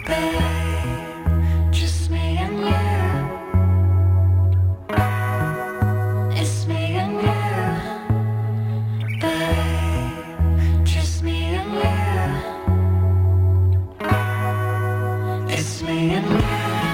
babe, just me and you. It's me and you, babe, just me and you. It's me and you.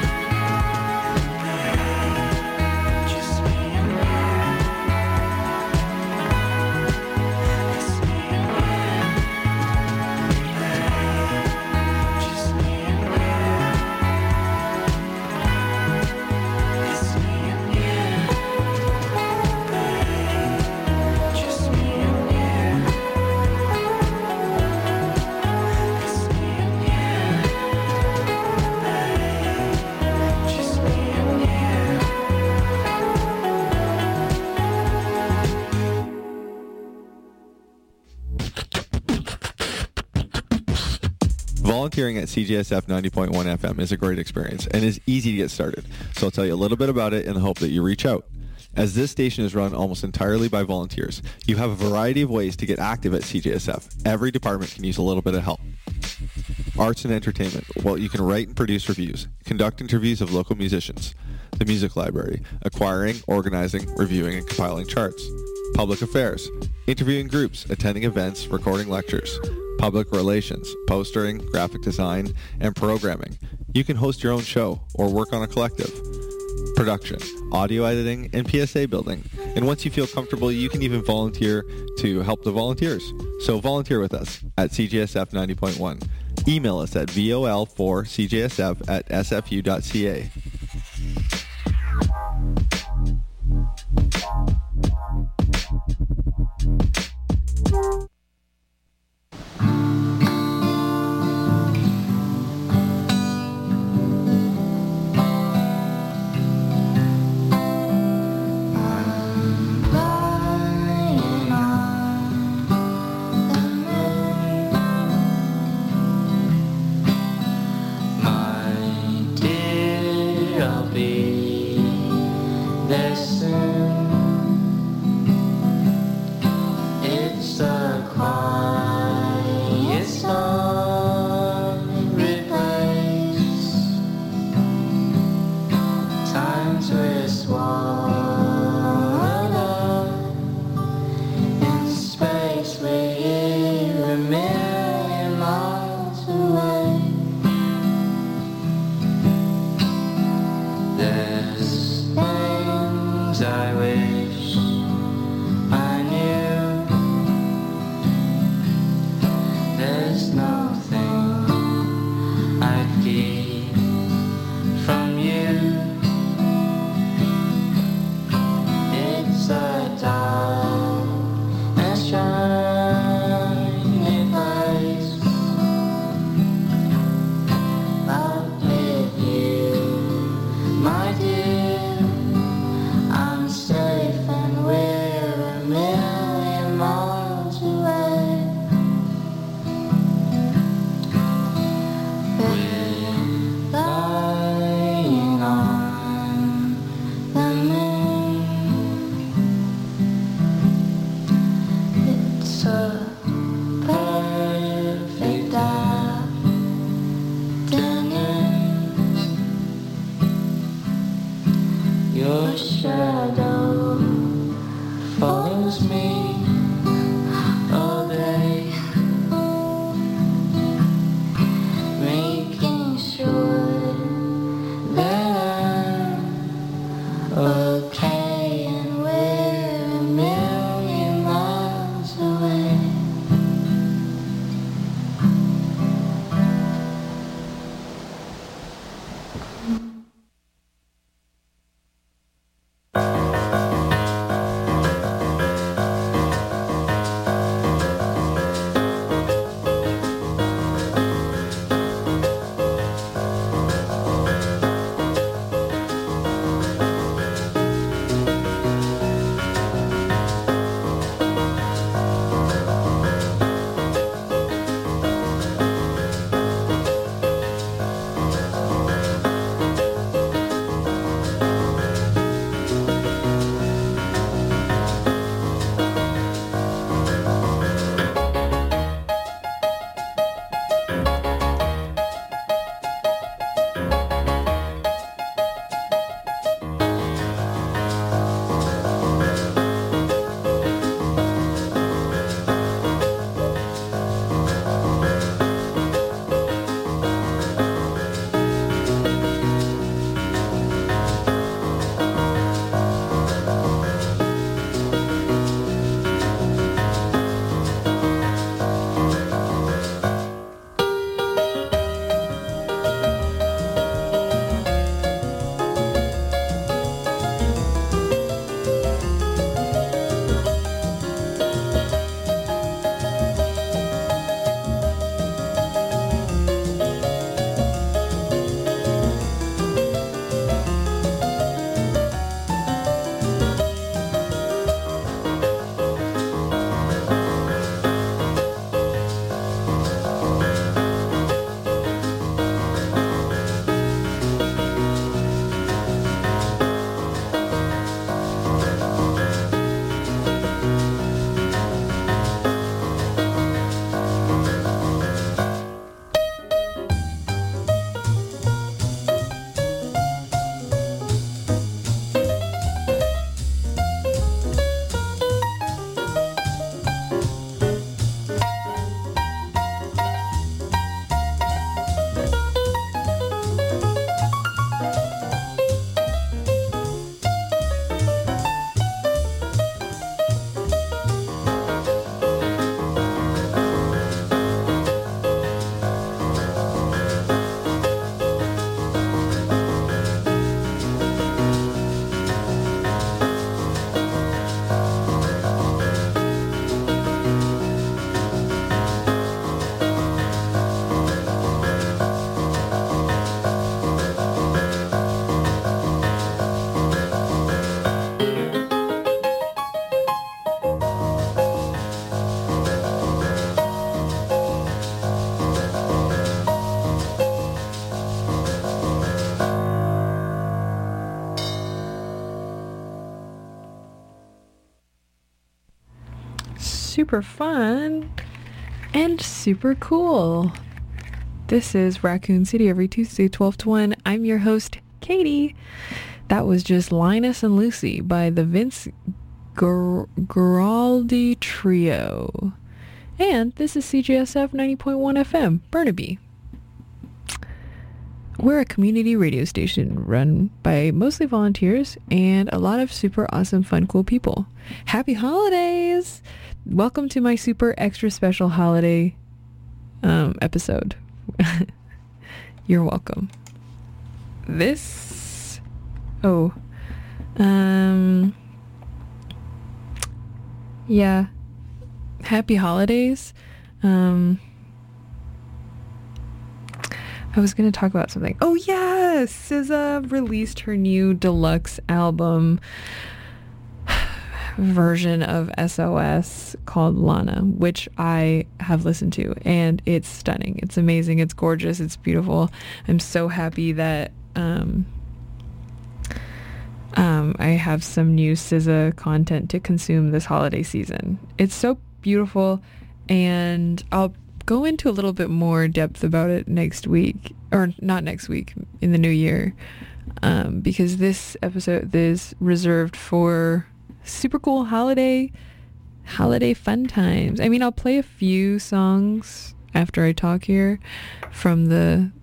Volunteering at CJSF 90.1 FM is a great experience and is easy to get started, so I'll tell you a little bit about it in the hope that you reach out. As this station is run almost entirely by volunteers, you have a variety of ways to get active at CJSF. Every department can use a little bit of help. Arts and entertainment. Well, you can write and produce reviews, conduct interviews of local musicians, the music library, acquiring, organizing, reviewing, and compiling charts. Public affairs. Interviewing groups, attending events, recording lectures. Public relations, postering, graphic design, and programming. You can host your own show or work on a collective. Production, audio editing, and PSA building. And once you feel comfortable, you can even volunteer to help the volunteers. So volunteer with us at CJSF 90.1. Email us at vol4cjsf@sfu.ca. super fun and super cool. This is Raccoon City every Tuesday, 12 to 1. I'm your host, Katie. That was just Linus and Lucy by the Vince Guaraldi Trio. And this is CJSF 90.1 FM, Burnaby. We're a community radio station run by mostly volunteers and a lot of super awesome, fun, cool people. Happy holidays! Welcome to my super extra special holiday episode. You're welcome. Yeah. Happy holidays. I was going to talk about something. Oh, yes! SZA released her new deluxe album version of SOS called Lana, which I have listened to, and it's stunning. It's amazing. It's gorgeous. It's beautiful. I'm so happy that I have some new SZA content to consume this holiday season. It's so beautiful, and I'll go into a little bit more depth about it next week, or not next week, in the new year, because this episode is reserved for super cool holiday fun times. I mean, I'll play a few songs after I talk here from the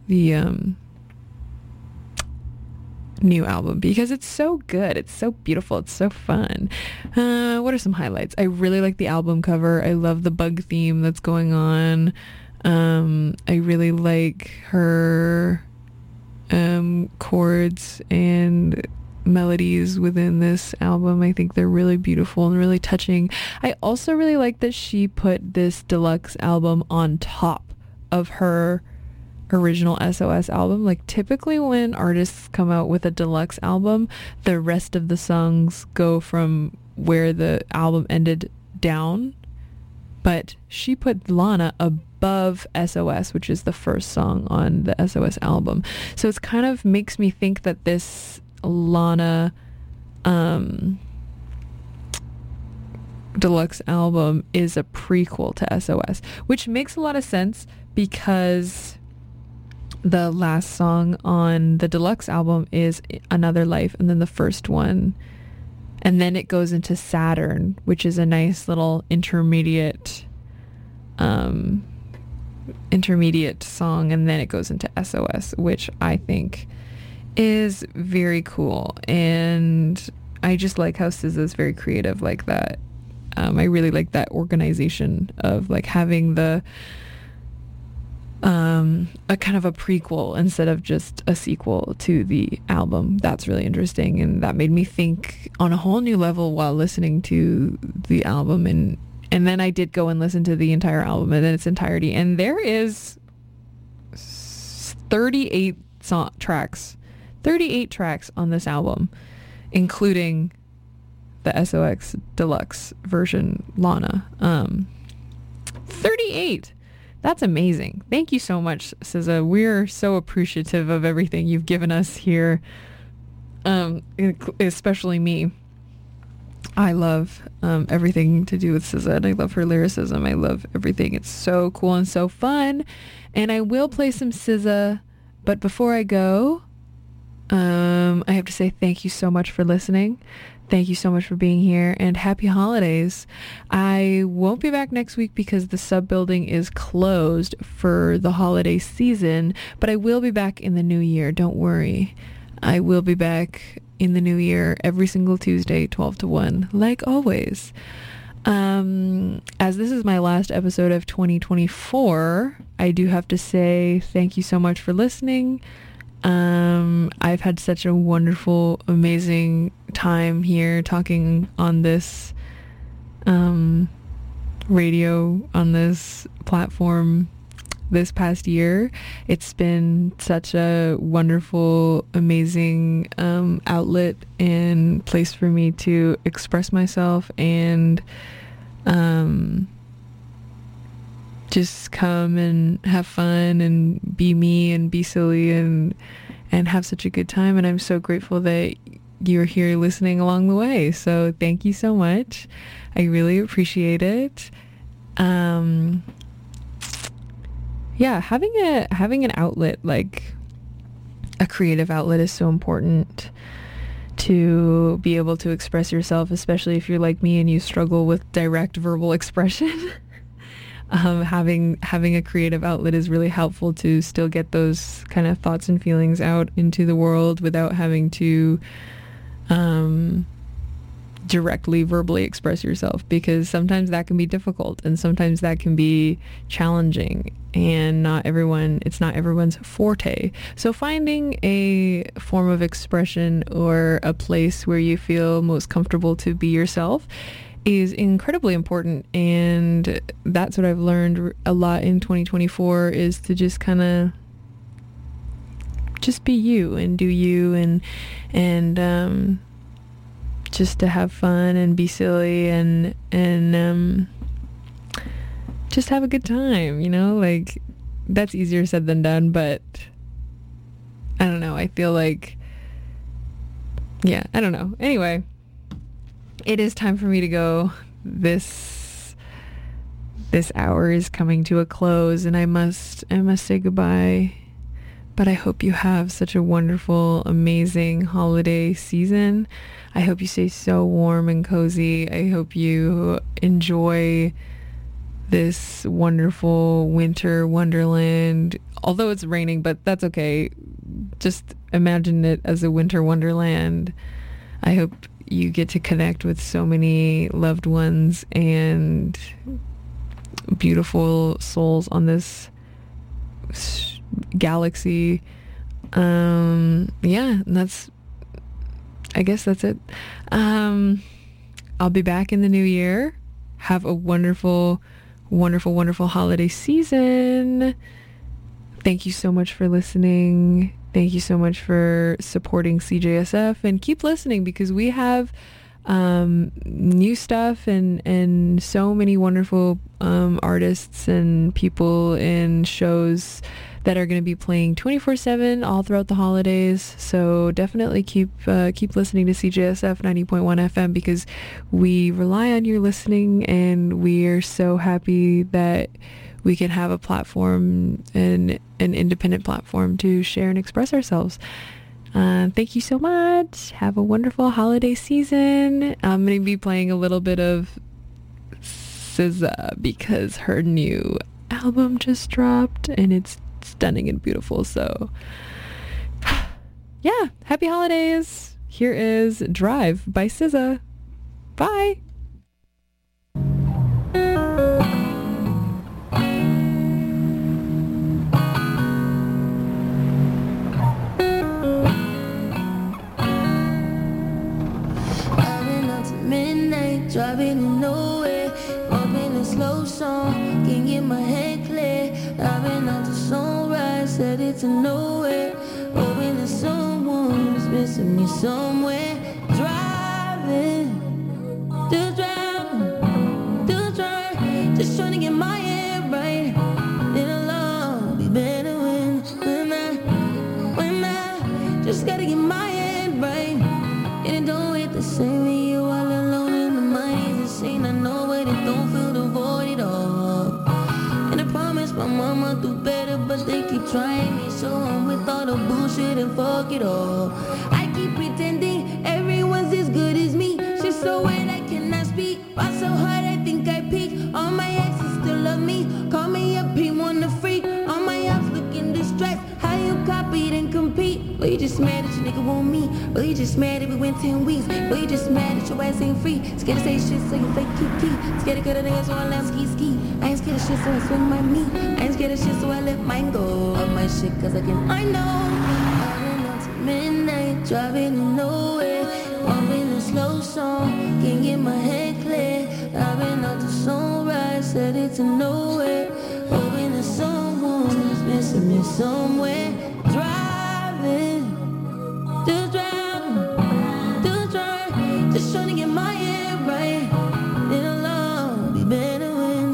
new album, because it's so good, it's so beautiful, it's so fun. What are some highlights? I really like the album cover. I love the bug theme that's going on. I really like her chords and melodies within this album. I think they're really beautiful and really touching. I also really like that she put this deluxe album on top of her original SOS album. Like, typically when artists come out with a deluxe album, the rest of the songs go from where the album ended down, but she put Lana above SOS, which is the first song on the SOS album. So it's kind of makes me think that this Lana deluxe album is a prequel to SOS, which makes a lot of sense because the last song on the deluxe album is Another Life, and then the first one, and then it goes into Saturn, which is a nice little intermediate song, and then it goes into SOS, which I think is very cool. And I just like how SZA is very creative like that. I really like that organization of like having the a kind of a prequel instead of just a sequel to the album. That's really interesting, and that made me think on a whole new level while listening to the album. And then I did go and listen to the entire album in its entirety, and there is 38 tracks on this album, including the SOS deluxe version Lana. 38. That's amazing. Thank you so much, SZA. We're so appreciative of everything you've given us here, especially me. I love everything to do with SZA, and I love her lyricism. I love everything. It's so cool and so fun. And I will play some SZA, but before I go, I have to say thank you so much for listening. Thank you so much for being here, and happy holidays. I won't be back next week because the sub building is closed for the holiday season, but I will be back in the new year. Don't worry. I will be back in the new year every single Tuesday, 12 to 1, like always. As this is my last episode of 2024, I do have to say thank you so much for listening. I've had such a wonderful, amazing time here talking on this radio, on this platform this past year. It's been such a wonderful, amazing outlet and place for me to express myself and just come and have fun and be me and be silly and have such a good time. And I'm so grateful that you're here listening along the way. So thank you so much. I really appreciate it. Yeah, having an outlet, like a creative outlet, is so important to be able to express yourself, especially if you're like me and you struggle with direct verbal expression. Having a creative outlet is really helpful to still get those kind of thoughts and feelings out into the world without having to directly verbally express yourself, because sometimes that can be difficult and sometimes that can be challenging, and it's not everyone's forte. So finding a form of expression or a place where you feel most comfortable to be yourself is incredibly important, and that's what I've learned a lot in 2024, is to just kind of just be you and do you, and just to have fun and be silly and just have a good time, like that's easier said than done, but I don't know, I feel like, yeah, I don't know. Anyway, it is time for me to go. This hour is coming to a close, and I must say goodbye. But I hope you have such a wonderful, amazing holiday season. I hope you stay so warm and cozy. I hope you enjoy this wonderful winter wonderland. Although it's raining, but that's okay. Just imagine it as a winter wonderland. I hope you get to connect with so many loved ones and beautiful souls on this galaxy. Yeah, I guess that's it. I'll be back in the new year. Have a wonderful, wonderful, wonderful holiday season. Thank you so much for listening. Thank you so much for supporting CJSF, and keep listening, because we have new stuff and so many wonderful artists and people and shows that are going to be playing 24/7 all throughout the holidays. So definitely keep listening to CJSF 90.1 FM, because we rely on your listening, and we are so happy that we can have a platform, an independent platform, to share and express ourselves. Thank you so much. Have a wonderful holiday season. I'm going to be playing a little bit of SZA, because her new album just dropped and it's stunning and beautiful. So yeah, happy holidays. Here is Drive by SZA. Bye. Driving in nowhere, bumping a slow song, can't get my head clear. Driving out to sunrise, headed to nowhere, hoping that someone is missing me somewhere. Driving, still driving, just trying to get my head right. It'll all be better when I just gotta get my head right. And it don't hit the same with you all alone in the mind. It's insane, I know it don't feel the void at all. And I promise my mama do better, but they keep trying me. So I'm with all the bullshit and fuck it all. I keep pretending everyone's as good as me. She's so wet I cannot speak. Fought so hard I think I peaked. All my exes still love me. Call me up, he wanna freak. All my ops looking distressed. How you copied and compete? Well, you just mad that your nigga want me. Well, you just mad if we went 10 weeks. Well, you just mad that your ass ain't free. Scared to say shit so you fake key. Scared to cut a nigga so I laugh ski. I ain't scared of shit so I swing my knee. I ain't scared of shit so I let mine go. Up my shit cause I know. Driving out to midnight, driving in nowhere, bumping a slow song, can't get my head clear. Driving out to sunrise, headed to nowhere, hoping that someone is missing me somewhere. Driving, still driving, just trying to get my head right. It'll all be better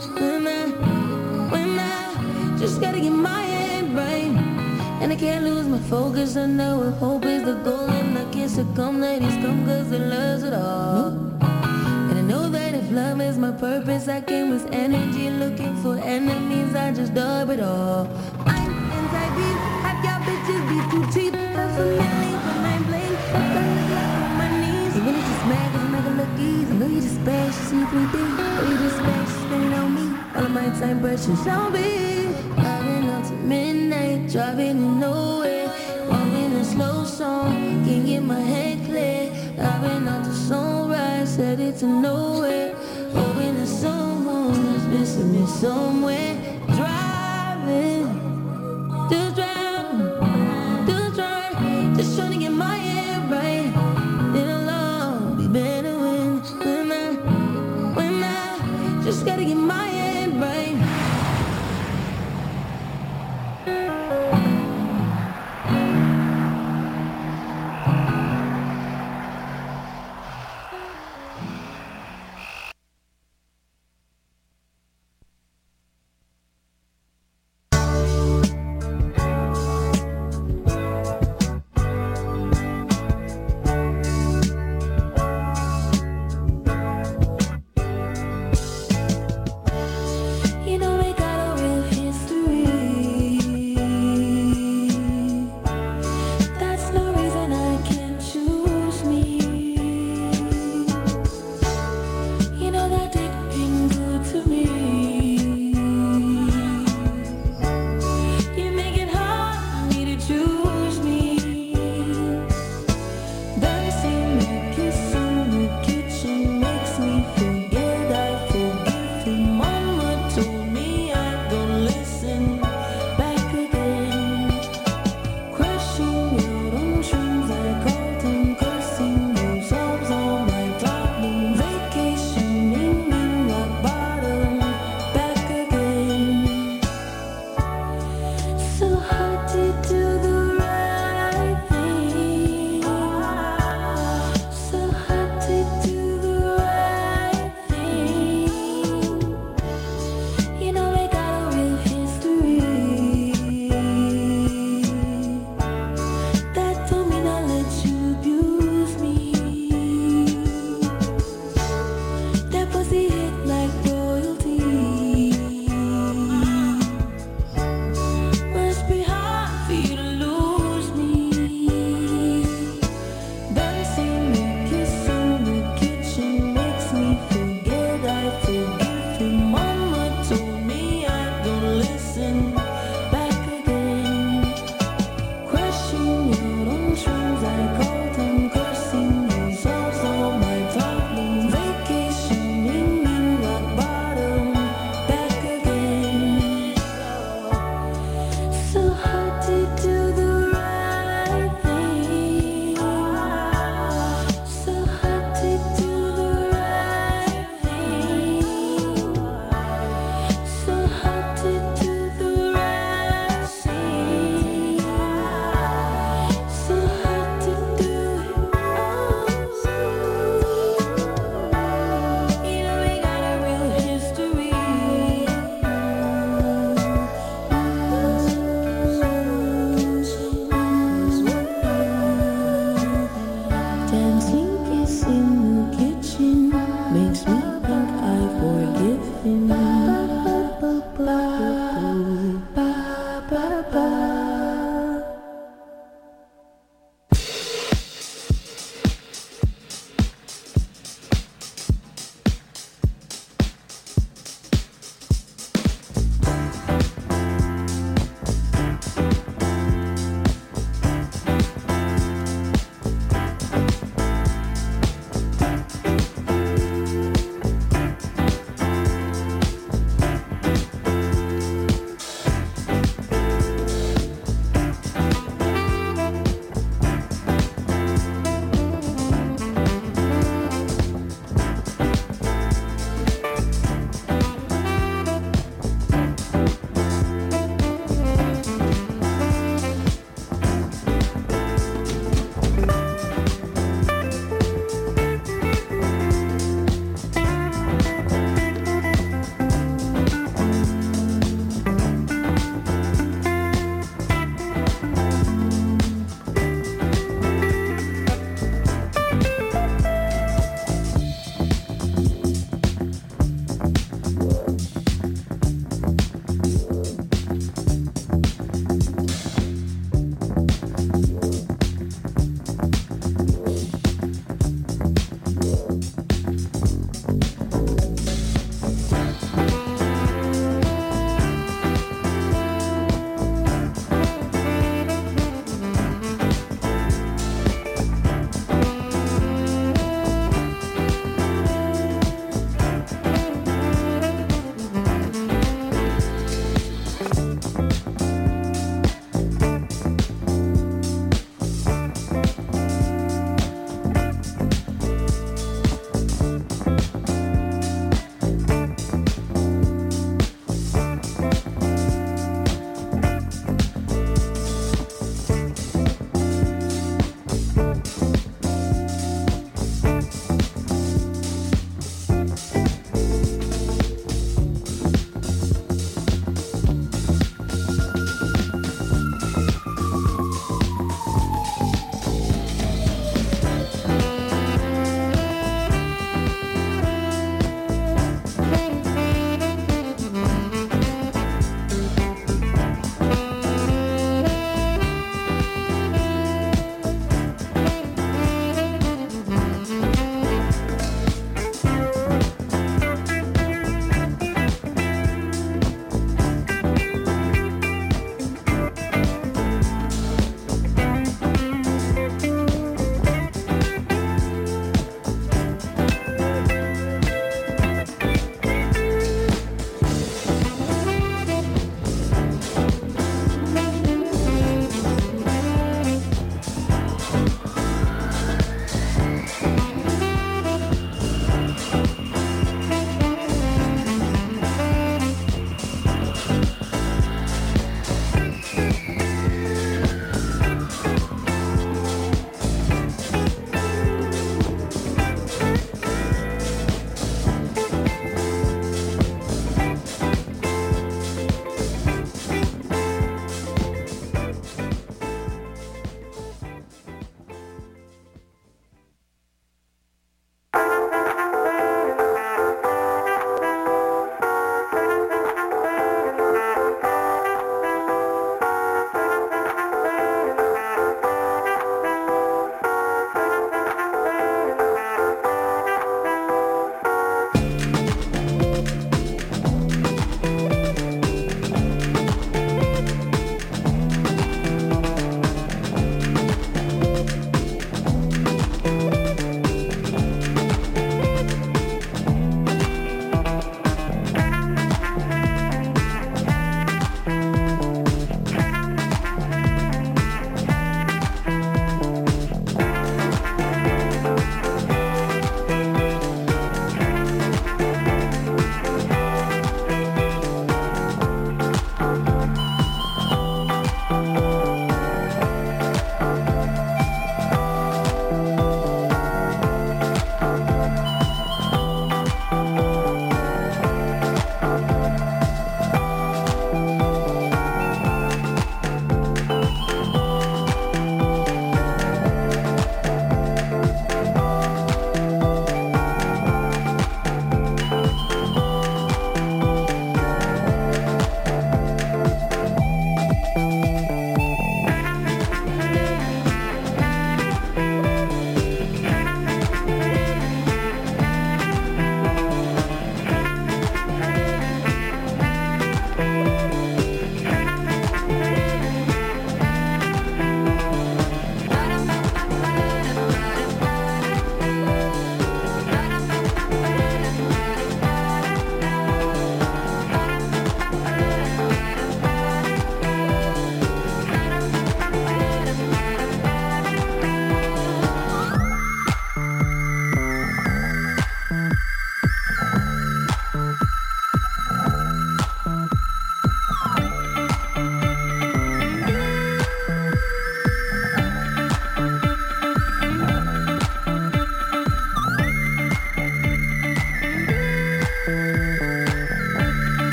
when I just gotta get my head right. And I can't lose my focus, I know if hope is the goal, and I can't succumb, ladies come cause it loves it all. And I know that if if love is my purpose, I came with energy, looking for enemies, I just dub it all. I'm anti-beef, have y'all bitches be too cheap. Definitely when I blink, I look like on my knees. Even if it's mad, cause I make it look easy. I know you just bad, she see 3D. Oh, you just bad, she spinning on me. All of my time precious, I'll be driving out to midnight, driving in nowhere, walking a slow song, can't get my head clear. Driving out to sunrise, headed to nowhere, hoping that someone's missing me somewhere. Driving, just trying to get my head right. It'll all be better when I just gotta get my head right.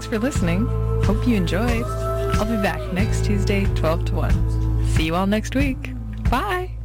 Thanks for listening. Hope you enjoyed. I'll be back next Tuesday, 12 to 1. See you all next week. Bye.